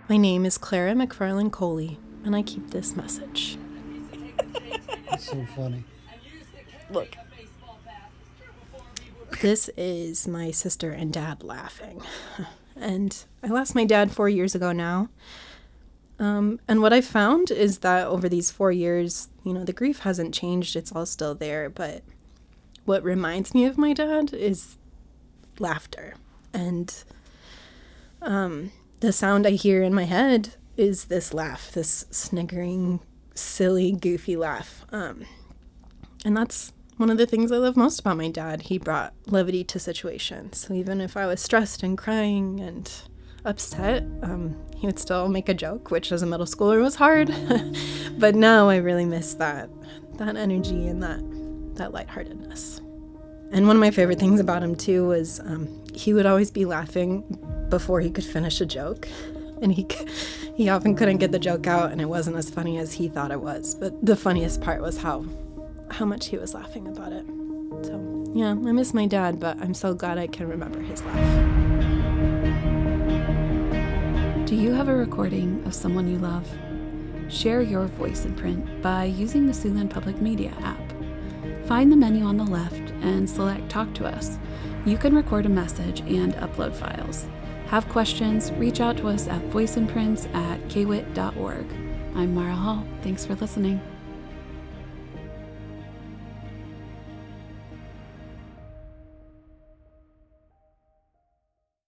My name is Clara McFarlane Coley, and I keep this message. That's so funny. Look. This is my sister and dad laughing. And I lost my dad 4 years ago now. And what I found is that over these 4 years, the grief hasn't changed. It's all still there. But what reminds me of my dad is laughter. And the sound I hear in my head is this laugh, this sniggering, silly, goofy laugh. And that's one of the things I love most about my dad. He brought levity to situations. So even if I was stressed and crying and upset, he would still make a joke, which as a middle schooler was hard. But now I really miss that energy and that lightheartedness. And one of my favorite things about him too was he would always be laughing before he could finish a joke. And he often couldn't get the joke out, and it wasn't as funny as he thought it was. But the funniest part was how much he was laughing about it. So, yeah, I miss my dad, but I'm so glad I can remember his laugh. Do you have a recording of someone you love? Share your voice in print by using the Siouxland Public Media app. Find the menu on the left and select Talk to Us. You can record a message and upload files. Have questions? Reach out to us at voiceimprints@kwit.org. I'm Mara Hall. Thanks for listening.